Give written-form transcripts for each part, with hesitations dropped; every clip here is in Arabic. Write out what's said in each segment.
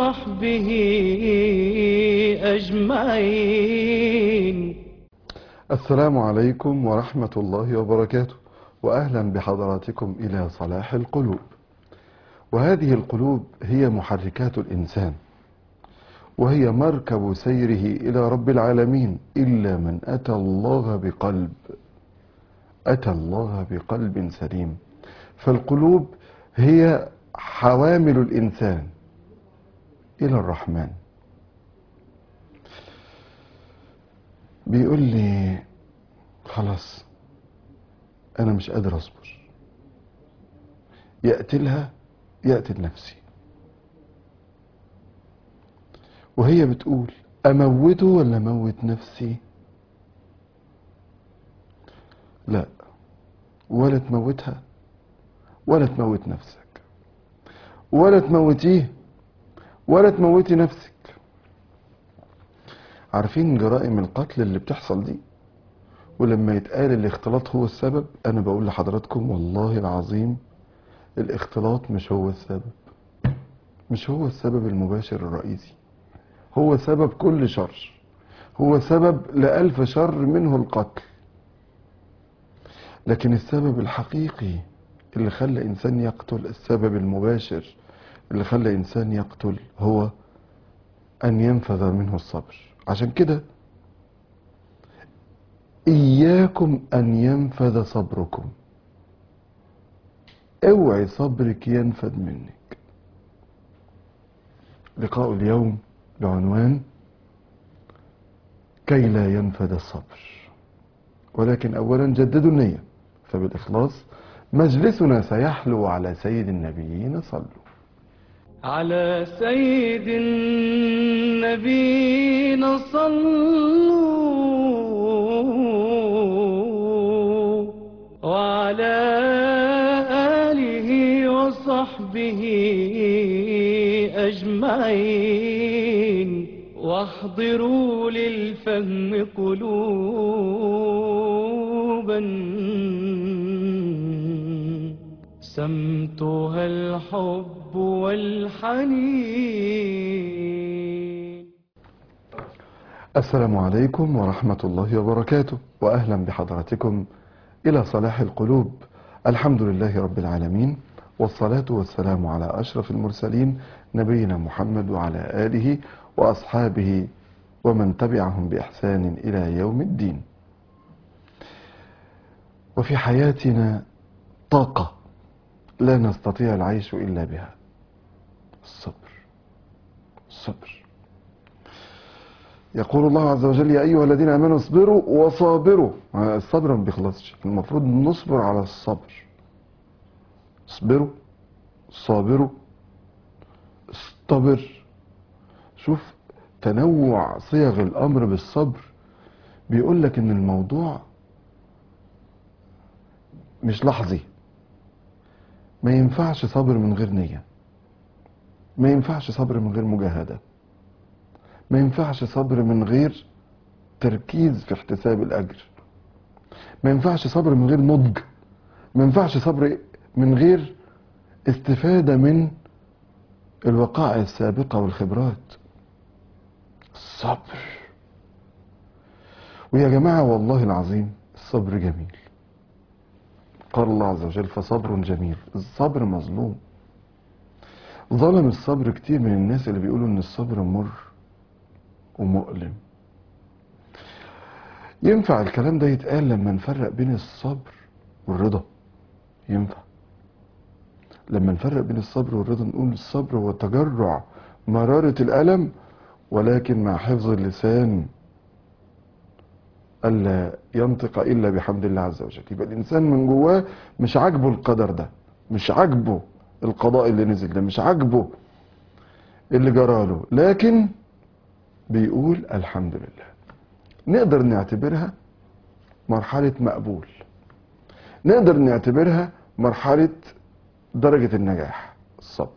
وصحبه أجمعين. السلام عليكم ورحمة الله وبركاته، وأهلا بحضراتكم إلى صلاح القلوب. وهذه القلوب هي محركات الإنسان، وهي مركب سيره إلى رب العالمين، إلا من أتى الله بقلب سليم. فالقلوب هي حوامل الإنسان إلى الرحمن. بيقول لي خلاص أنا مش قادر أصبر، يقتل نفسي، وهي بتقول أموته ولا أموت نفسي؟ لا، ولا تموتها ولا تموت نفسك ولا تموتيه ولا تموتي نفسك. عارفين جرائم القتل اللي بتحصل دي؟ ولما يتقال الاختلاط هو السبب، أنا بقول لحضراتكم والله العظيم الاختلاط مش هو السبب المباشر الرئيسي. هو سبب كل شر، هو سبب لألف شر منه القتل. لكن السبب الحقيقي اللي خلى إنسان يقتل، السبب المباشر اللي خلى إنسان يقتل، هو أن ينفذ منه الصبر. عشان كده إياكم أن ينفذ صبركم، اوعي صبرك ينفذ منك. لقاء اليوم بعنوان كي لا ينفذ الصبر. ولكن أولا جددوا النية، فبالإخلاص مجلسنا سيحلو على سيد النبيين. صلوا على سيد النبينا صلوا، وعلى آله وصحبه أجمعين، واحضروا للفهم قلوبا سمتها الحب والحنين. السلام عليكم ورحمة الله وبركاته، وأهلا بحضراتكم إلى صلاح القلوب. الحمد لله رب العالمين، والصلاة والسلام على أشرف المرسلين نبينا محمد وعلى آله وأصحابه ومن تبعهم بإحسان إلى يوم الدين. وفي حياتنا طاقة لا نستطيع العيش إلا بها: الصبر. يقول الله عز وجل: يا أيها الذين آمنوا اصبروا وصابروا. الصبر ما بيخلصش، المفروض نصبر على الصبر. اصبروا، صابروا، استبر. شوف تنوع صيغ الأمر بالصبر، بيقول لك إن الموضوع مش لحظي. ما ينفعش صبر من غير نية، ما ينفعش صبر من غير مجاهدة، ما ينفعش صبر من غير تركيز في احتساب الأجر، ما ينفعش صبر من غير نضج، ما ينفعش صبر من غير استفادة من الوقائع السابقة والخبرات. الصبر. ويا جماعة والله العظيم الصبر جميل. قال الله عز وجل: فصبر جميل. الصبر مظلوم، ظلم الصبر كتير من الناس اللي بيقولوا ان الصبر مر ومؤلم. ينفع الكلام ده يتقال لما نفرق بين الصبر والرضا؟ ينفع لما نفرق بين الصبر والرضا نقول الصبر هو تجرع مرارة الألم، ولكن مع حفظ اللسان ألا ينطق إلا بحمد الله عز وجل. يبقى الإنسان من جواه مش عاجبه القدر ده، مش عاجبه القضاء اللي نزل ده، مش عاجبه اللي جراله، لكن بيقول الحمد لله. نقدر نعتبرها مرحلة مقبول، نقدر نعتبرها مرحلة درجة النجاح، الصبر.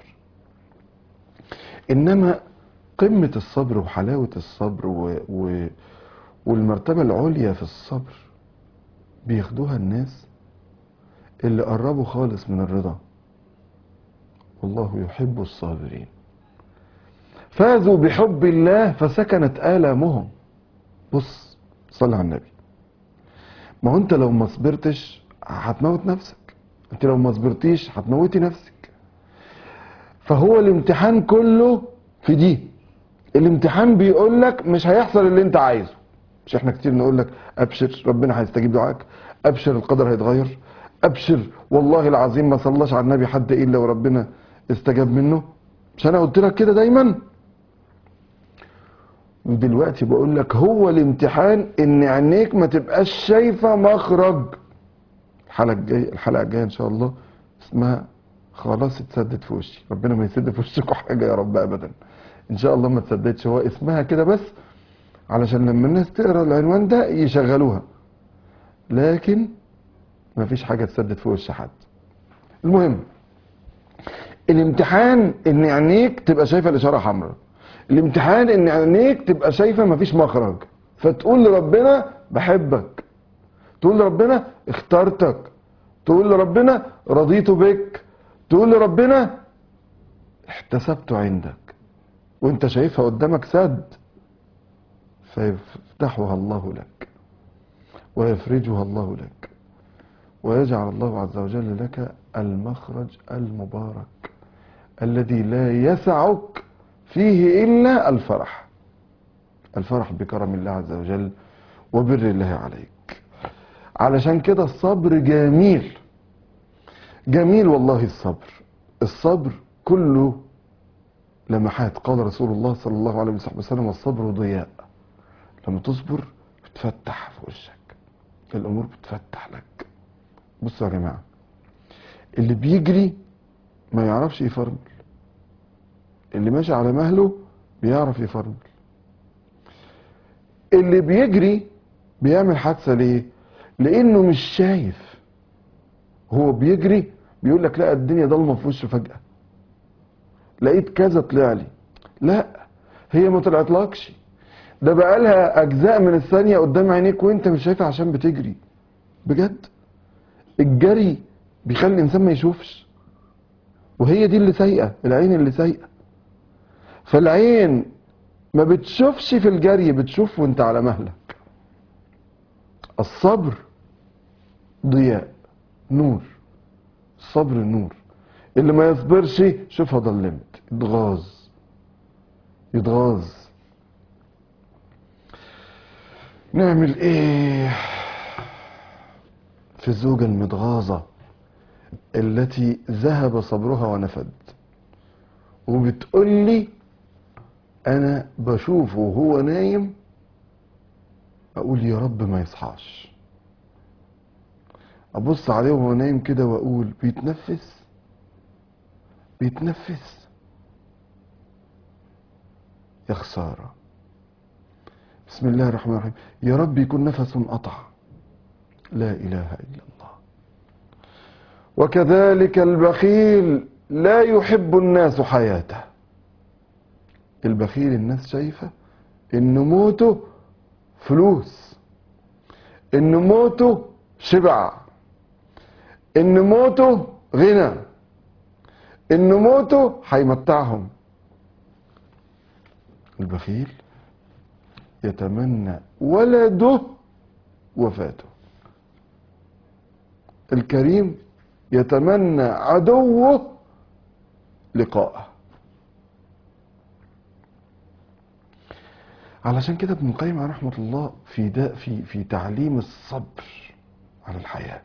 إنما قمة الصبر وحلاوة الصبر والمرتبة العليا في الصبر بياخدوها الناس اللي قربوا خالص من الرضا. والله يحب الصابرين. فازوا بحب الله فسكنت آلامهم. بص صل على النبي. ما هو انت لو ما صبرتش هتموت نفسك، انت لو ما صبرتيش هتموتي نفسك. فهو الامتحان كله في دي. الامتحان بيقول لك مش هيحصل اللي انت عايزه. مش احنا كتير نقول لك ابشر ربنا هيستجيب دعائك، ابشر القدر هيتغير، ابشر والله العظيم ما صلاش على النبي حد الا وربنا استجاب منه. مش انا قلت لك كده دايما؟ ودلوقتي بقول لك هو الامتحان ان عينيك ما تبقاش شايفه مخرج. الحلقه الجايه ان شاء الله اسمها خلاص اتسدد في وشي. ربنا ما يسد في وشكم حاجه يا رب ابدا، ان شاء الله ما تسددش. هو اسمها كده بس علشان لما الناس تقرا العنوان ده يشغلوها، لكن ما فيش حاجه تسدد في وش حد. المهم الامتحان ان عينيك تبقى شايفه الاشاره حمراء، الامتحان ان عينيك تبقى شايفه ما فيش مخرج، فتقول لربنا بحبك، تقول لربنا اخترتك، تقول لربنا رضيت بك، تقول لربنا احتسبت عندك، وانت شايفها قدامك سد، فيفتحها الله لك ويفرجها الله لك ويجعل الله عز وجل لك المخرج المبارك الذي لا يسعك فيه إلا الفرح. الفرح بكرم الله عز وجل وبر الله عليك. علشان كده الصبر جميل، جميل والله. الصبر كله لمحات. قال رسول الله صلى الله عليه وسلم والصبر ضياء. لما تصبر بتفتح في وشك، الامور بتفتح لك. بصوا يا جماعه، اللي بيجري ما يعرفش يفرمل، اللي ماشي على مهله بيعرف يفرمل. اللي بيجري بيعمل حادثه ليه؟ لانه مش شايف. هو بيجري بيقول لك لا الدنيا ضلمه في وشه فجاه، لقيت كذا طلع لي. لا، هي ما طلعتلكش، ده بقالها اجزاء من الثانيه قدام عينيك وانت مش شايفها عشان بتجري. بجد الجري بيخلي الانسان ما يشوفش، وهي دي اللي سايقه، العين اللي سايقه. فالعين ما بتشوفش في الجري، بتشوف وانت على مهلك. الصبر ضياء، نور. الصبر نور. اللي ما يصبرش شوفها ضلمت، يتغاظ. نعمل ايه في الزوجة المتغاظة التي ذهب صبرها ونفد، وبتقول لي انا بشوفه وهو نايم اقول يا رب ما يصحاش، ابص عليه وهو نايم كده واقول بيتنفس يا خسارة. بسم الله الرحمن الرحيم، يا رب يكون نفس قطع. لا اله الا الله. وكذلك البخيل لا يحب الناس حياته. البخيل الناس شايفة ان موته فلوس، ان موته شبع، ان موته غنى، ان موته هيمتعهم. البخيل يتمنى ولده وفاته. الكريم يتمنى عدوه لقاءه. علشان كده ابن القيم عليه رحمه الله في تعليم الصبر على الحياه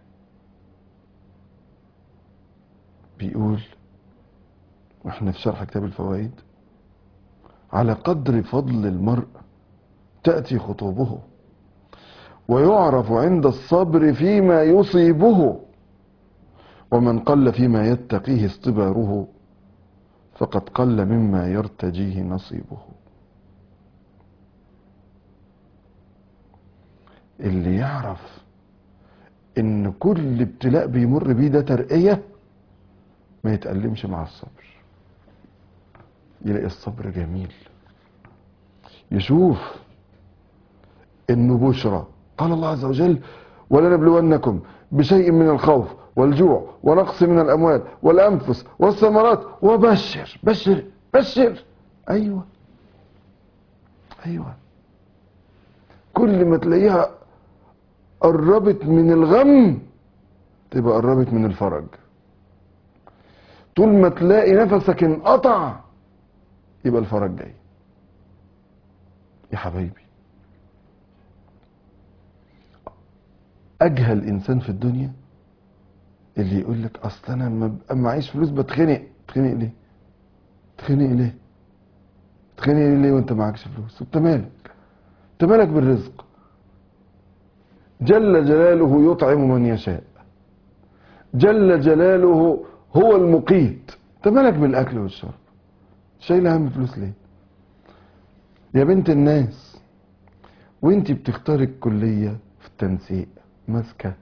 بيقول، واحنا في شرح كتاب الفوائد: على قدر فضل المرء تأتي خطوبه، ويعرف عند الصبر فيما يصيبه، ومن قل فيما يتقيه اصطباره فقد قل مما يرتجيه نصيبه. اللي يعرف ان كل ابتلاء بيمر بيه ده ترقية ما يتألمش مع الصبر، يلاقي الصبر جميل، يشوف انه بشرى. قال الله عز وجل: ولنبلونكم بشيء من الخوف والجوع ونقص من الاموال والانفس والثمرات وبشر. بشر ايوه، ايوه، كل ما تلاقيها قربت من الغم تبقى قربت من الفرج. طول ما تلاقي نفسك انقطع يبقى الفرج جاي. يا حبايبي، اجهل انسان في الدنيا اللي يقول لك اصل انا لما ببقى معيش فلوس بتخنق. تخنق ليه؟ تخنق ليه؟ تخنق ليه وانت معكش فلوس؟ انت مالك؟ انت مالك بالرزق؟ جل جلاله يطعم من يشاء، جل جلاله هو المقيت. انت مالك بالاكل والشرب؟ شايل هم فلوس ليه؟ يا بنت الناس، وانت بتختاري الكلية في التنسيق ماسكة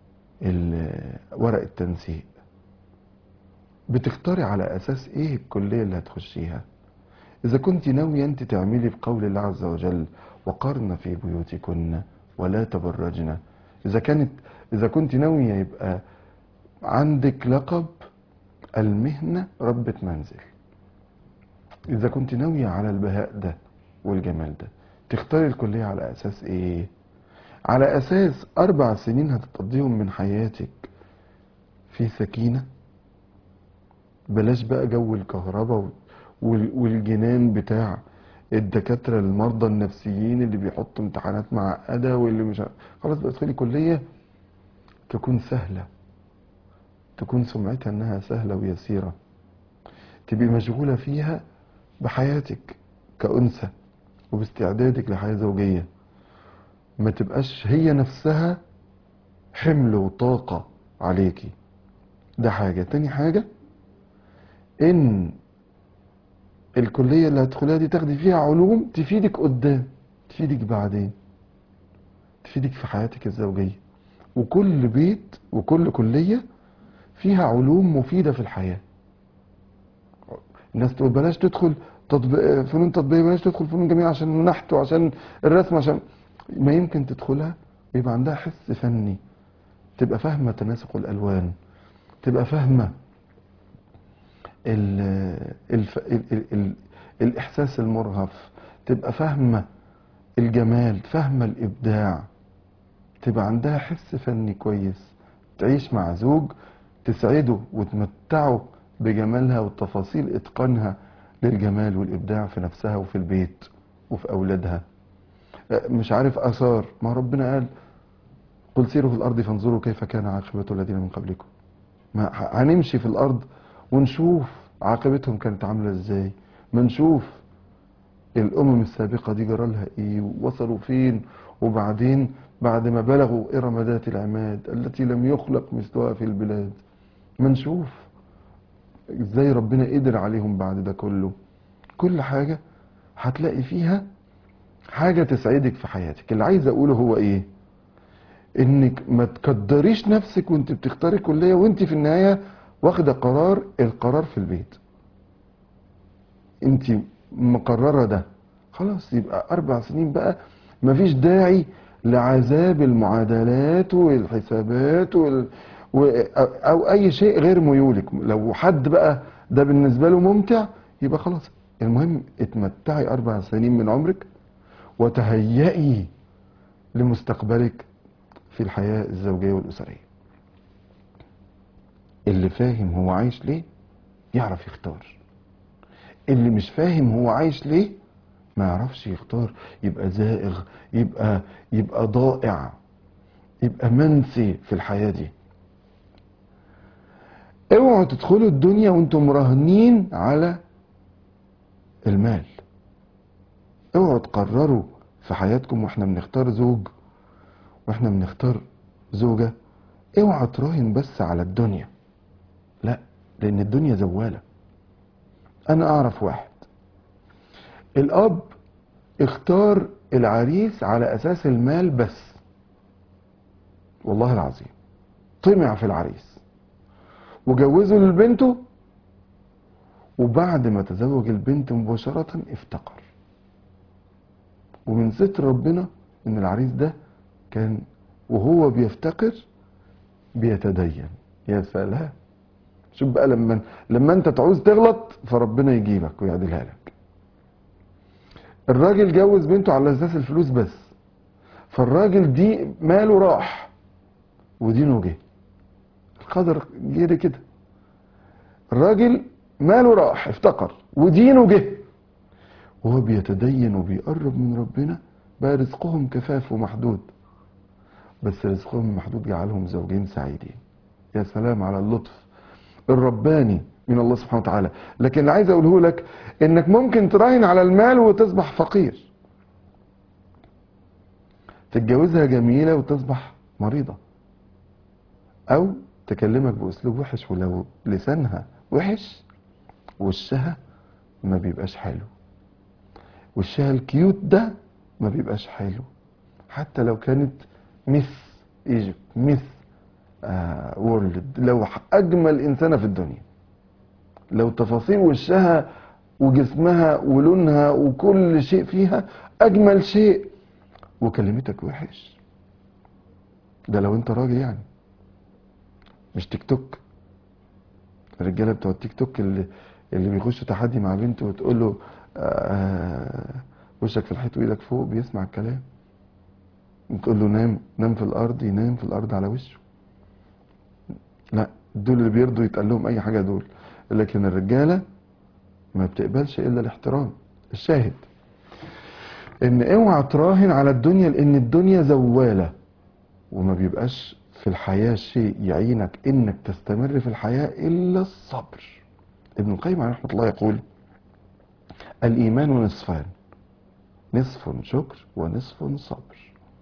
ورق التنسيق، بتختاري على اساس ايه الكلية اللي هتخشيها؟ اذا كنت ناوية انت تعملي بقول الله عز وجل وقرن في بيوتكن ولا تبرجن، اذا كنت ناوية يبقى عندك لقب المهنة ربة منزل، اذا كنت ناوية على البهاء ده والجمال ده، تختاري الكلية على اساس ايه؟ على اساس 4 سنين هتقضيهم من حياتك في سكينة؟ بلاش بقى جو الكهرباء والجنان بتاع الدكاترة المرضى النفسيين اللي بيحطوا امتحانات معقدة واللي مش خلاص بقى ادخلي كلية تكون سهلة، تكون سمعتها انها سهلة ويسيرة، تبقي مشغولة فيها بحياتك كأنثى وباستعدادك لحياة زوجية، ما تبقاش هي نفسها حمل وطاقة عليكي. ده حاجة. تاني حاجة، ان الكلية اللي هتدخلها دي تاخدي فيها علوم تفيدك قدام، تفيدك بعدين، تفيدك في حياتك الزوجية. وكل بيت وكل كلية فيها علوم مفيدة في الحياة. الناس تقول بلاش تدخل فنون تطبيقية، بلاش تدخل فنون جميلة عشان النحت وعشان الرسم، عشان ما يمكن تدخلها ويبقى عندها حس فني، تبقى فاهمة تناسق الألوان، تبقى فاهمة ال ال ال ال ال الإحساس المرهف، تبقى فاهمة الجمال، فاهمة الإبداع، تبقى عندها حس فني كويس، تعيش مع زوج تسعده وتمتعه بجمالها وتفاصيل إتقانها للجمال والإبداع في نفسها وفي البيت وفي أولادها. مش عارف آثار، ما ربنا قال قل سيروا في الأرض فانظروا كيف كان عاقبة الذين من قبلكم. ما هنمشي في الأرض ونشوف عاقبتهم كانت عاملة ازاي، ما نشوف الأمم السابقة دي جرالها ايه ووصلوا فين، وبعدين بعد ما بلغوا إرم ذات العماد التي لم يخلق مثلها في البلاد، ما نشوف ازاي ربنا قدر عليهم بعد ده كله. كل حاجة هتلاقي فيها حاجة تسعدك في حياتك. اللي عايز اقوله هو ايه؟ انك ما تقدريش نفسك وانت بتختاري كلية وانت في النهاية واخدة القرار في البيت، انت مقررة ده خلاص، يبقى 4 سنين بقى مفيش داعي لعذاب المعادلات والحسابات او اي شيء غير ميولك. لو حد بقى ده بالنسبة له ممتع يبقى خلاص، المهم اتمتعي 4 سنين من عمرك وتهيئي لمستقبلك في الحياة الزوجية والأسرية. اللي فاهم هو عايش ليه يعرف يختار، اللي مش فاهم هو عايش ليه ما يعرفش يختار، يبقى زائغ، يبقى ضائع، يبقى منسي في الحياة دي. اوعوا تدخلوا الدنيا وانتم مراهنين على المال. اوعوا تقرروا في حياتكم واحنا بنختار زوج واحنا بنختار زوجة، اوعى تراهن بس على الدنيا، لا، لان الدنيا زوالة. انا اعرف واحد الاب اختار العريس على اساس المال بس، والله العظيم طمع في العريس وجوزه لبنته، وبعد ما تزوج البنت مباشرة افتقر. ومن ستر ربنا ان العريس ده كان وهو بيفتقر بيتدين. يا سلام، شوف بقى لما انت تعوز تغلط فربنا يجيبك ويعدلها لك. الراجل جوز بنته على اساس الفلوس بس، فالراجل دي ماله راح ودينه جه. القدر جه كده، الراجل ماله راح افتقر ودينه جه، وهو بيتدين وبيقرب من ربنا بقى رزقهم كفاف ومحدود. بس رزقهم محدود جعلهم زوجين سعيدين. يا سلام على اللطف الرباني من الله سبحانه وتعالى. لكن اللي عايز اقوله لك انك ممكن تراهن على المال وتصبح فقير، تتجوزها جميلة وتصبح مريضة، او تكلمك باسلوب وحش، ولو لسانها وحش وشها ما بيبقاش حلو، وشها الكيوت ده ما بيبقاش حلو. حتى لو كانت ميس ايجيبت، ميس وورلد، لو اجمل انسانة في الدنيا، لو تفاصيل وشها وجسمها ولونها وكل شيء فيها اجمل شيء، وكلمتك وحش، ده لو انت راجل يعني، مش تيك توك. الرجاله بتوع التيك توك اللي بيخشوا تحدي مع بنته وتقول له وشك في الحيط وايدك فوق، بيسمع الكلام. تقول له نام في الارض، ينام في الارض على وشه. لا، دول اللي بيرضوا يتقال لهم اي حاجه دول. لكن الرجاله ما بتقبلش الا الاحترام. الشاهد ان اوعى تراهن على الدنيا، لان الدنيا زواله، وما بيبقاش في الحياه شيء يعينك انك تستمر في الحياه الا الصبر. ابن القيم عليه رحمه الله يقول: الايمان نصفان، نصف شكر ونصف صبر.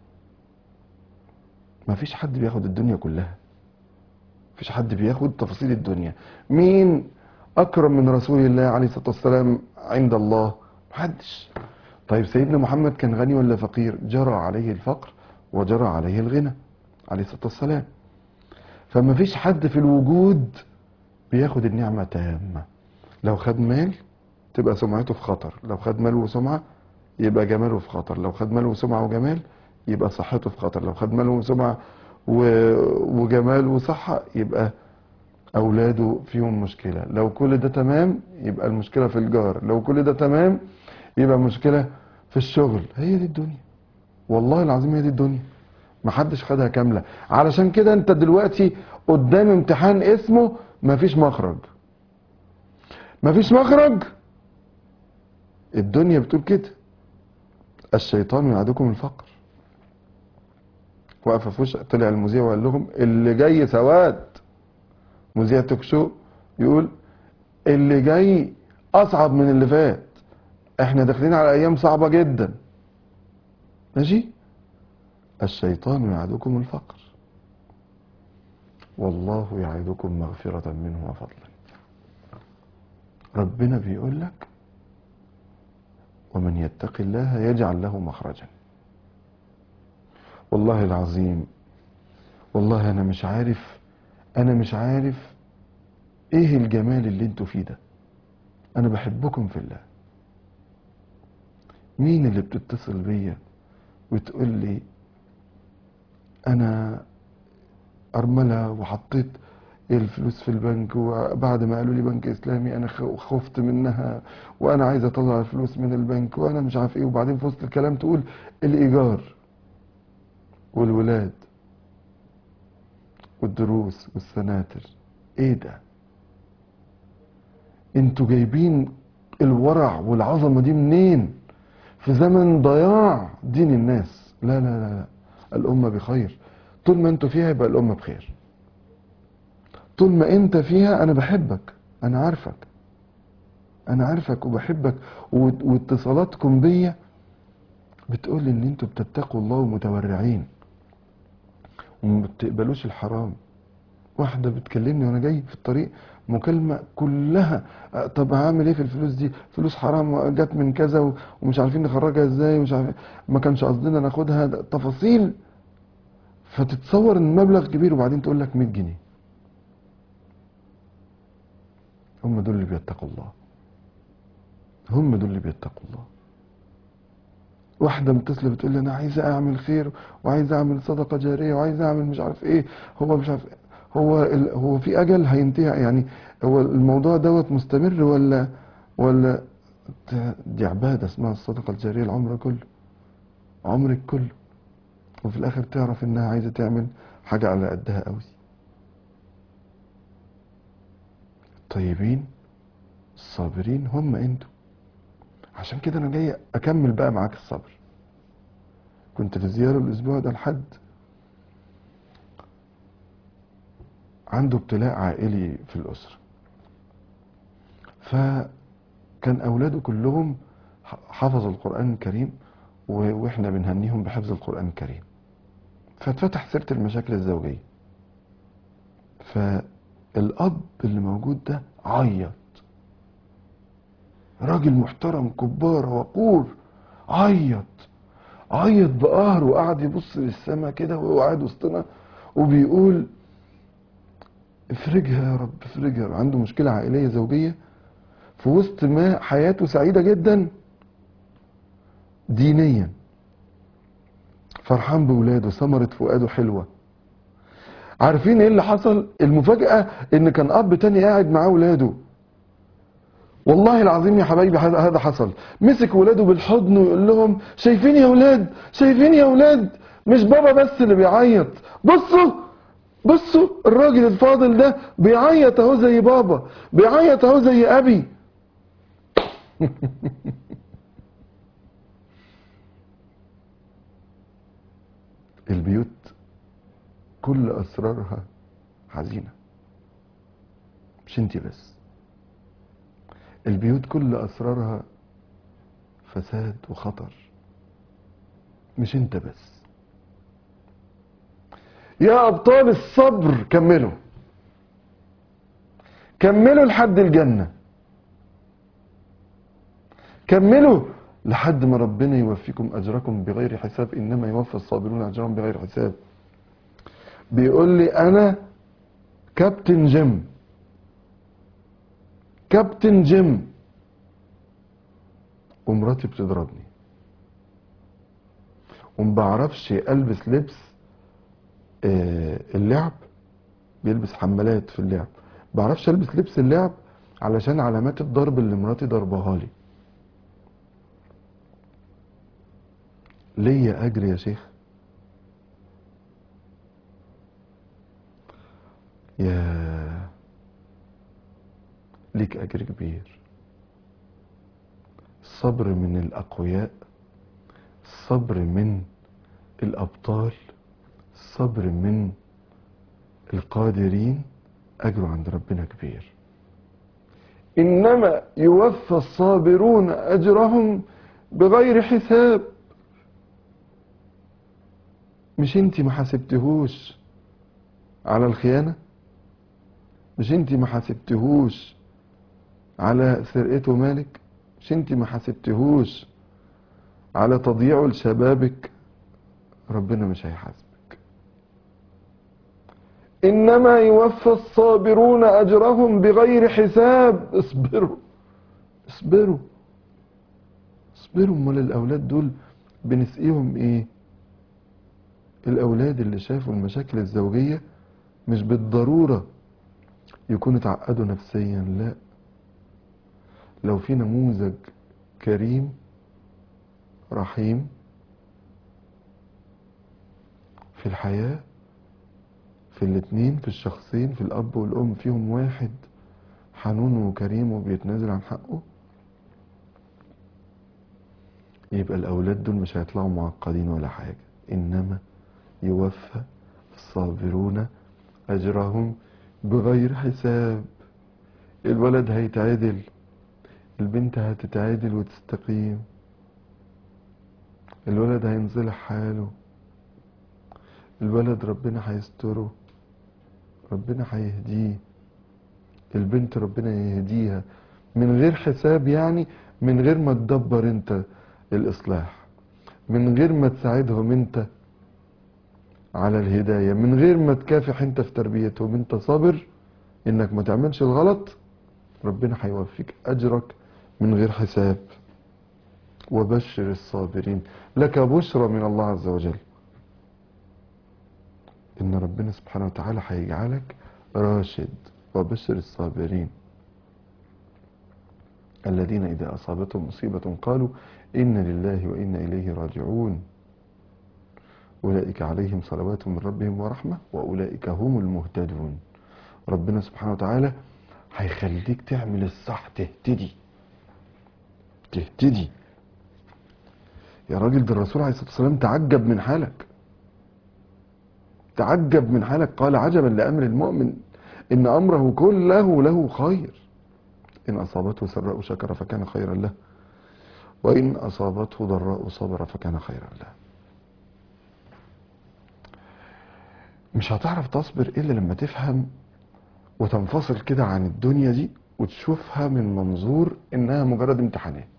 ما فيش حد بياخد الدنيا كلها، مفيش حد بياخد تفاصيل الدنيا. مين اكرم من رسول الله عليه الصلاه والسلام عند الله؟ محدش. طيب سيدنا محمد كان غني ولا فقير؟ جرى عليه الفقر وجرى عليه الغنى عليه الصلاه والسلام. فما فيش حد في الوجود بياخد النعمه تامه. لو خد مال تبقى سمعته في خطر، لو خد مال وسمعه يبقى جماله في خطر، لو خد مال وسمعه وجمال يبقى صحته في خطر، لو خد مال وسمعه وجمال وصحه يبقى اولاده فيهم مشكله، لو كل ده تمام يبقى المشكله في الجار، لو كل ده تمام يبقى المشكله في الشغل. هي دي الدنيا، والله العظيم هي دي الدنيا، محدش خدها كامله. علشان كده انت دلوقتي قدام امتحان اسمه مفيش مخرج. مفيش مخرج، الدنيا بتقول كده. الشيطان يعدكم الفقر. وقف في وش طلع المذيع وقال لهم اللي جاي سواد. مذيع توك شو يقول اللي جاي اصعب من اللي فات، احنا داخلين على ايام صعبة جدا. ماشي. الشيطان يعدكم الفقر والله يعدكم مغفرة منه وفضلا. ربنا بيقول لك ومن يتق الله يجعل له مخرجا. والله العظيم، والله انا مش عارف ايه الجمال اللي انتوا فيه ده. انا بحبكم في الله. مين اللي بتتصل بيا وتقول لي انا ارملة وحطيت الفلوس في البنك، وبعد ما قالوا لي بنك اسلامي انا خفت منها، وانا عايز اطلع الفلوس من البنك، وانا مش عارف ايه، وبعدين في وسط الكلام تقول الايجار والولاد والدروس والسناتر. ايه ده؟ انتوا جايبين الورع والعظمة دي منين في زمن ضياع دين الناس؟ لا لا لا لا، الأمة بخير. طول ما انتوا فيها يبقى الأمة بخير. طول ما انت فيها انا بحبك، انا عارفك وبحبك، واتصالاتكم بيا بتقول ان انتوا بتتقوا الله ومتورعين وما بتقبلوش الحرام. واحدة بتكلمني وانا جاي في الطريق مكالمة كلها طب هعمل ايه في الفلوس دي؟ فلوس حرام جت من كذا ومش عارفين نخرجها ازاي، ومش عارفين، ما كانش قصدنا ناخدها، تفاصيل. فتتصور ان المبلغ كبير وبعدين تقول لك 100 جنيه. هم دول اللي بيتقوا الله، هم دول اللي بيتقوا الله. واحدة متصلة بتقول لي انا عايزة اعمل خير وعايزة اعمل صدقة جارية وعايزة اعمل مش عارف ايه. هو مش عارف هو في اجل هينتهي يعني؟ هو الموضوع دوت مستمر ولا دي عبادة اسمها الصدقة الجارية العمر كله، عمرك كله، وفي الاخر تعرف انها عايزة تعمل حاجة على قدها قوي. الطيبين الصابرين هم انتوا. عشان كده انا جاي اكمل بقى معاك الصبر. كنت في زيارة الاسبوع ده لحد عنده ابتلاء عائلي في الاسرة، فكان اولاده كلهم حفظوا القرآن الكريم، واحنا بنهنيهم بحفظ القرآن الكريم. فاتفتح سيرة المشاكل الزوجية، فالاب اللي موجود ده عيط، راجل محترم كبار وقور، عيط عيط بقهر، وقعد يبص للسما كده وهو قاعد وسطنا وبيقول افرجها يا رب افرجها. عنده مشكلة عائلية زوجية في وسط ما حياته سعيدة جدا دينيا، فرحان بولاده، ثمرة فؤاده حلوة. عارفين ايه اللي حصل؟ المفاجأة ان كان اب تاني قاعد معاه ولاده، والله العظيم يا حبايبي هذا حصل. مسك ولاده بالحضن ويقول لهم شايفين يا ولاد، شايفين يا ولاد، مش بابا بس اللي بيعيط، بصوا بصوا الراجل الفاضل ده بيعيط اهو زي بابا، بيعيط اهو زي ابي. البيوت كل اسرارها حزينة، مش انتي بس. البيوت كل اسرارها فساد وخطر، مش انت بس. يا ابطال الصبر كملوا، كملوا لحد الجنة، كملوا لحد ما ربنا يوفيكم اجركم بغير حساب، انما يوفى الصابرون اجرهم بغير حساب. بيقول لي انا كابتن جيم، كابتن جيم، ومراتي بتضربني ومبعرفش البس لبس اللعب، بيلبس حمالات في اللعب، بعرفش البس لبس اللعب علشان علامات الضرب اللي مراتي ضربها لي. ليا اجر يا شيخ؟ يا ليك اجر كبير. الصبر من الاقوياء، الصبر من الابطال، الصبر من القادرين، اجره عند ربنا كبير. انما يوفى الصابرون اجرهم بغير حساب. مش انتي ما حسبتهوش على الخيانة؟ مش انتي ما حسبتهوش على سرقته مالك؟ مش انتي ما حسبتهوش على تضييعه لشبابك؟ ربنا مش هيحاسبك. انما يوفى الصابرون اجرهم بغير حساب. اصبروا اصبروا اصبروا. امال الاولاد دول بنسقيهم ايه؟ الاولاد اللي شافوا المشاكل الزوجية مش بالضرورة يكونوا اتعقدوا نفسيا، لا. لو في نموذج كريم رحيم في الحياة، في الاتنين، في الشخصين، في الاب والام، فيهم واحد حنون وكريم وبيتنازل عن حقه، يبقى الاولاد دول مش هيطلعوا معقدين ولا حاجة. انما يوفى الصابرون اجرهم بغير حساب. الولد هيتعدل، البنت هتتعدل وتستقيم، الولد هينصلح حاله، الولد ربنا هيستره، ربنا هيهديه، البنت ربنا يهديها من غير حساب، يعني من غير ما تدبر انت الاصلاح، من غير ما تساعدهم انت على الهداية، من غير ما تكافح انت في تربيتهم، انت صابر انك ما تعملش الغلط، ربنا هيوفيك اجرك من غير حساب. وبشر الصابرين. لك بشرى من الله عز وجل، ان ربنا سبحانه وتعالى هيجعلك راشد. وبشر الصابرين. الذين إذا أصابتهم مصيبة قالوا إنا لله وإنا إليه راجعون أولئك عليهم صلوات من ربهم ورحمة وأولئك هم المهتدون. ربنا سبحانه وتعالى هيخليك تعمل الصح، تهتدي. يا راجل، ده الرسول عليه الصلاة والسلام تعجب من حالك، قال عجبا لأمر المؤمن إن أمره كله له خير، إن أصابته سراء شكر فكان خيرا له وإن أصابته ضراء صبر فكان خيرا له. مش هتعرف تصبر إلا لما تفهم وتنفصل كده عن الدنيا دي وتشوفها من منظور إنها مجرد امتحانات.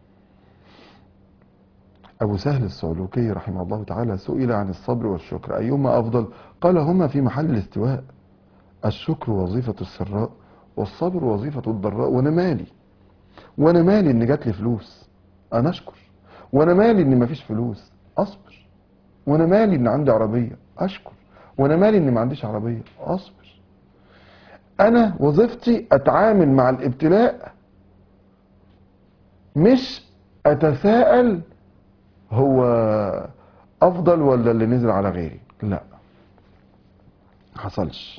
أبو سهل الصعلوكي رحمه الله تعالى سئل عن الصبر والشكر أيهما أفضل؟ قال هما في محل الاستواء، الشكر وظيفة السراء والصبر وظيفة الضراء. وانا مالي ان جات لي فلوس انا اشكر، وانا مالي ان مفيش فلوس اصبر، وانا مالي ان عندي عربية اشكر، وانا مالي ان ما عنديش عربية اصبر. انا وظيفتي اتعامل مع الابتلاء، مش اتساءل هو افضل ولا اللي نزل على غيري. لا، حصلش.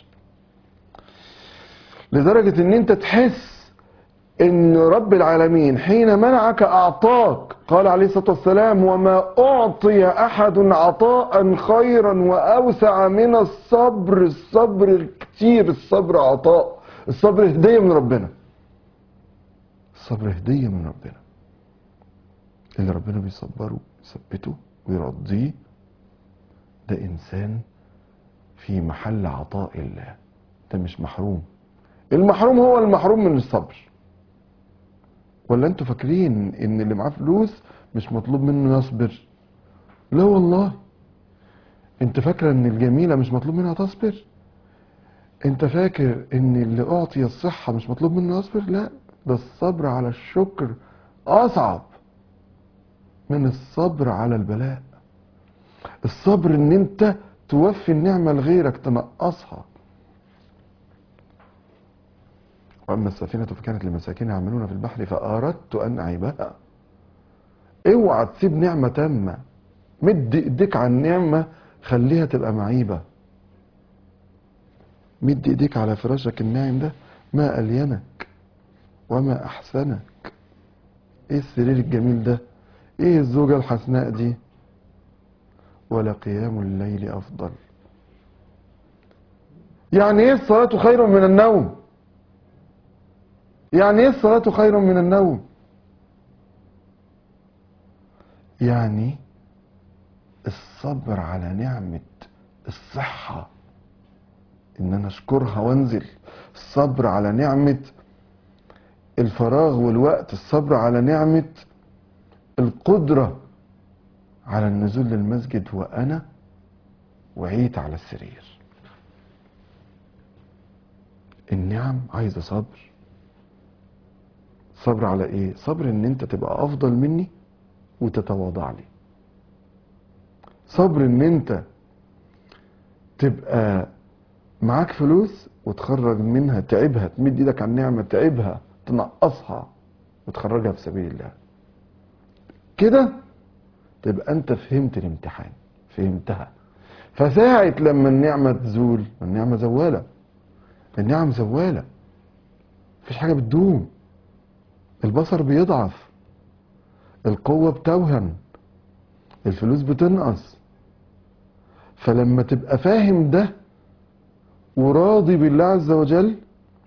لدرجة ان انت تحس ان رب العالمين حين منعك اعطاك. قال عليه الصلاة والسلام وما اعطي احد عطاء خيرا واوسع من الصبر. الصبر كتير، الصبر عطاء، الصبر هدية من ربنا، الصبر هدية من ربنا. اللي ربنا بيصبره يثبته ويرضيه ده انسان في محل عطاء الله، ده مش محروم. المحروم هو المحروم من الصبر. ولا انتوا فاكرين ان اللي معاه فلوس مش مطلوب منه يصبر؟ لا والله. انت فاكره ان الجميله مش مطلوب منها تصبر؟ انت فاكر ان اللي اعطي الصحه مش مطلوب منه يصبر؟ لا، ده الصبر على الشكر اصعب من الصبر على البلاء. الصبر ان انت توفي النعمه لغيرك، تنقصها. واما السفينه فكانت لمساكين يعملون في البحر فاردت ان اعيبها. اوعى تسيب نعمه تامه، مد ايديك على النعمه خليها تبقى معيبه. مد ايديك على فراشك الناعم ده، ما الينك وما احسنك. ايه السرير الجميل ده، ايه الزوجه الحسناء دي. ولا قيام الليل افضل. يعني ايه الصلاه خير من النوم؟ يعني ايه الصلاه خير من النوم؟ يعني الصبر على نعمه الصحه ان انا اشكرها وانزل، الصبر على نعمة الفراغ والوقت، الصبر على نعمة القدرة على النزول للمسجد وانا وعيت على السرير. النعم عايزة صبر. صبر على ايه؟ صبر ان انت تبقى افضل مني وتتواضع لي. صبر ان انت تبقى معاك فلوس وتخرج منها تعبها، تمد ايدك على النعمة تعبها تنقصها وتخرجها في سبيل الله. كده تبقى انت فهمت الامتحان، فهمتها. فساعة لما النعمة تزول، النعمة زوالة، النعم زوالة، مفيش حاجة بتدوم. البصر بيضعف، القوة بتوهن، الفلوس بتنقص. فلما تبقى فاهم ده وراضي بالله عز وجل،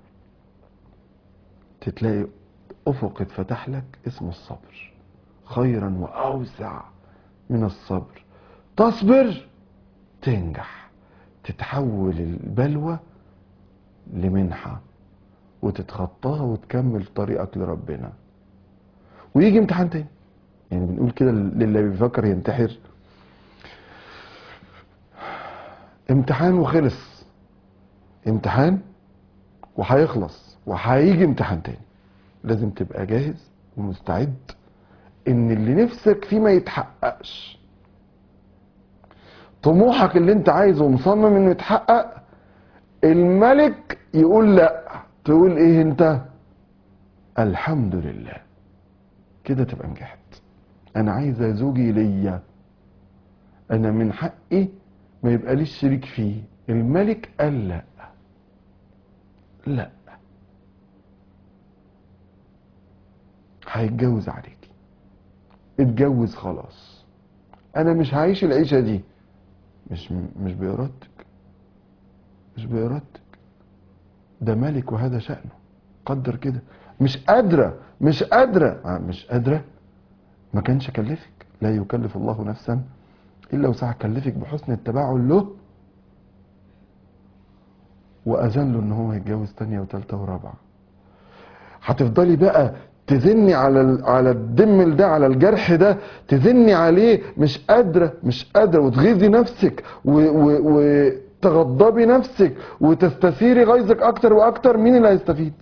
تتلاقي افق اتفتح لك اسمه الصبر، خيرا واوسع من الصبر. تصبر تنجح، تتحول البلوى لمنحة وتتخطاها وتكمل طريقك لربنا. ويجي امتحان تاني. يعني بنقول كده للي بيفكر ينتحر، امتحان وخلص، امتحان وهيخلص وهيجي امتحان تاني. لازم تبقى جاهز ومستعد ان اللي نفسك فيه ما يتحققش. طموحك اللي انت عايزه ومصمم انه يتحقق، الملك يقول لا، تقول ايه انت؟ الحمد لله، كده تبقى نجحت. انا عايزه زوجي ليا، انا من حقي ما يبقى ليش شريك فيه. الملك قال لا، لا، هيتجوز عليكي، اتجوز خلاص، انا مش هعيش العيشه دي. مش بإرادتك، مش بإرادتك، ده ملك وهذا شأنه، قدر كده. مش قادره، مش قادره، مش قادره، ما كانش كلفك. لا يكلف الله نفسا الا وسعها، كلفك بحسن التباعل له، واذن له ان هو يتجوز تانية وتالتة ورابعة. هتفضلي بقى تزني على الدم ده، على الجرح ده، تزني عليه، مش قادره، مش قادره، وتغيظي نفسك وتغضبي نفسك وتستثيري غيظك اكتر واكتر. مين اللي هيستفيد؟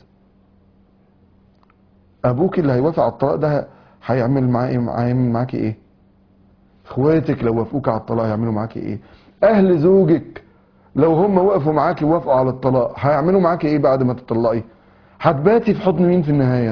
ابوك اللي هيوافق على الطلاق ده هيعمل معاه ايه؟ هيعمل معاكي ايه؟ اخواتك لو وافقوك على الطلاق هيعملوا معاكي ايه؟ اهل زوجك لو هم وقفوا معاكي ووافقوا على الطلاق هيعملوا معاكي ايه بعد ما تطلقي؟ هتباتي في حضن مين في النهايه؟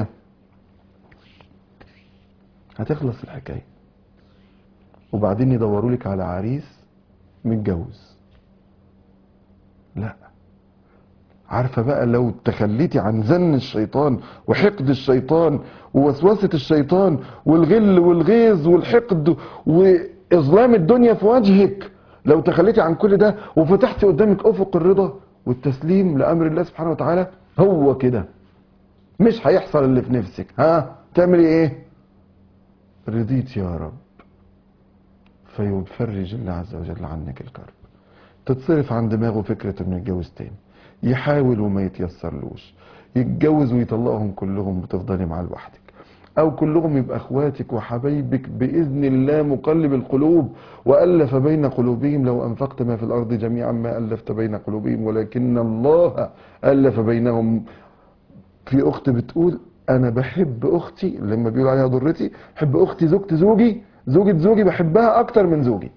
هتخلص الحكايه، وبعدين يدوروا لك على عريس متجوز. لا، عارفه بقى لو تخليتي عن زن الشيطان وحقد الشيطان ووسوسه الشيطان والغل والغيظ والحقد واظلام الدنيا في وجهك، لو تخليتي عن كل ده وفتحتي قدامك افق الرضا والتسليم لامر الله سبحانه وتعالى، هو كده مش هيحصل اللي في نفسك. ها تعملي ايه؟ رضيت يا رب، فيفرج الله عز وجل عنك الكرب. تتصرف عن دماغه فكرة انه يتجوز تاني، يحاول وما يتيسرلوش، يتجوز ويطلقهم كلهم وتفضلي معاه لوحدك، او كلهم يبقى اخواتك وحبايبك باذن الله مقلب القلوب. والف بين قلوبهم لو انفقت ما في الارض جميعا ما الفت بين قلوبهم ولكن الله الف بينهم. في اخت بتقول انا بحب اختي، لما بيقول عليها ضرتي، بحب اختي زوجة زوجي، زوجة زوجي بحبها اكتر من زوجي.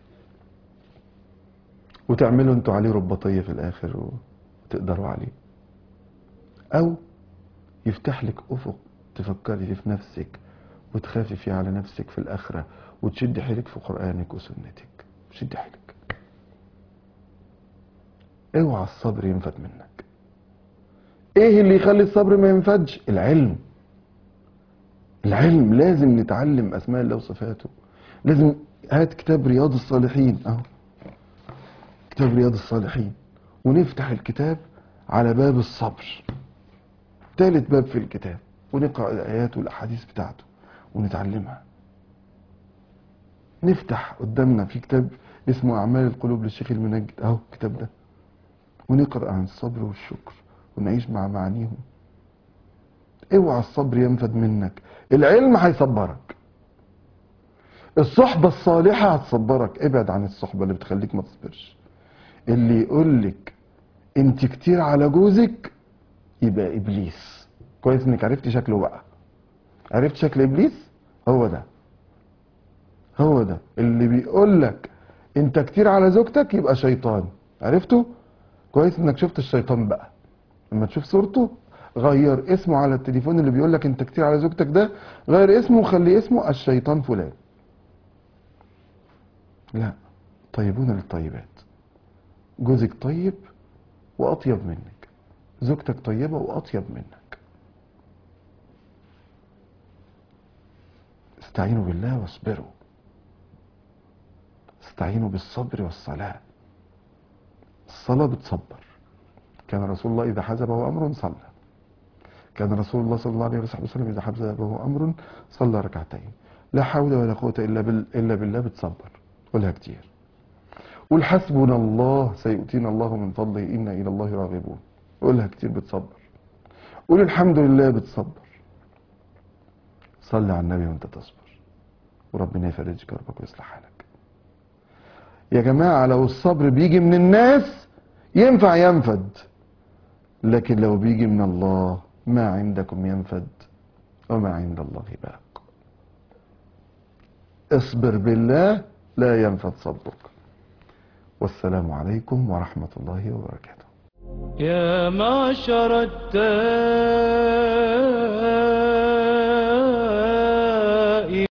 وتعملوا انتوا عليه رباطيه في الاخر وتقدروا عليه، او يفتح لك افق تفكري فيه في نفسك وتخافي فيه على نفسك في الاخره، وتشدي حيلك في قرانك وسنتك، شدي حيلك. اوعى الصبر ينفد منك. ايه اللي يخلي الصبر ما ينفدش؟ العلم. العلم، لازم نتعلم اسماء الله وصفاته. لازم. هات كتاب رياض الصالحين اهو، كتاب رياض الصالحين، ونفتح الكتاب على باب الصبر، ثالث باب في الكتاب، ونقرأ الآيات والأحاديث بتاعته ونتعلمها. نفتح قدامنا في كتاب اسمه أعمال القلوب للشيخ المنجد اهو الكتاب ده، ونقرأ عن الصبر والشكر ونعيش مع معانيهم. اوعى الصبر ينفد منك. العلم هيصبرك، الصحبة الصالحة هتصبرك. ابعد عن الصحبة اللي بتخليك ما تصبرش. اللي يقولك انت كتير على جوزك يبقى ابليس. كويس انك عرفتي شكله بقى، عرفت شكل ابليس؟ هو ده، هو ده اللي بيقول لك انت كتير على زوجتك يبقى شيطان. عرفته؟ كويس انك شفت الشيطان بقى. لما تشوف صورته غير اسمه على التليفون، اللي بيقول لك انت كتير على زوجتك ده غير اسمه وخلي اسمه الشيطان فلان. لا، طيبون للطيبات. جوزك طيب واطيب منك، زوجتك طيبة واطيب منك. استعينوا بالله واصبروا، استعينوا بالصبر والصلاة. الصلاة بتصبر. كان رسول الله إذا حزبه أمر صلى. كان رسول الله صلى الله عليه وسلم إذا حزبه أمر صلى ركعتين. لا حول ولا قوة إلا بالله. بتصبر. قولها كتير. قول حسبنا الله سيؤتينا الله من فضله إنا إلى الله راغبون. قولها كتير. بتصبر. قول الحمد لله. بتصبر. صلي على النبي وانت تصبر، وربنا يفرج كربك ويصلح حالك. يا جماعة لو الصبر بيجي من الناس ينفع ينفد، لكن لو بيجي من الله ما عندكم ينفد وما عند الله باق. اصبر بالله لا ينفد صبرك. والسلام عليكم ورحمة الله وبركاته. يا معشر التائبين